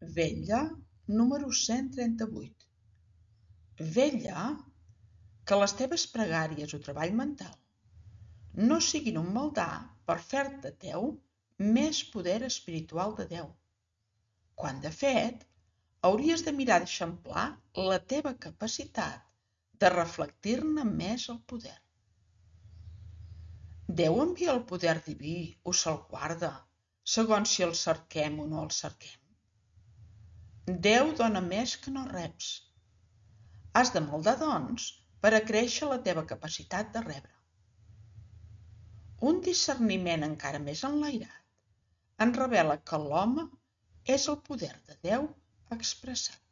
Vetlla número 138. Vetlla que les teves pregàries o treball mental no siguin un maldà per fer-te teu més poder espiritual de Déu, quan de fet hauries de mirar d'eixamplar la teva capacitat de reflectir-ne més el poder. Déu envia el poder diví o se'l guarda, segons si el cerquem o no el cerquem. Déu dona més que no reps. Has de moldar, doncs, per acréixer la teva capacitat de rebre. Un discerniment encara més enlairat ens revela que l'home és el poder de Déu expressat.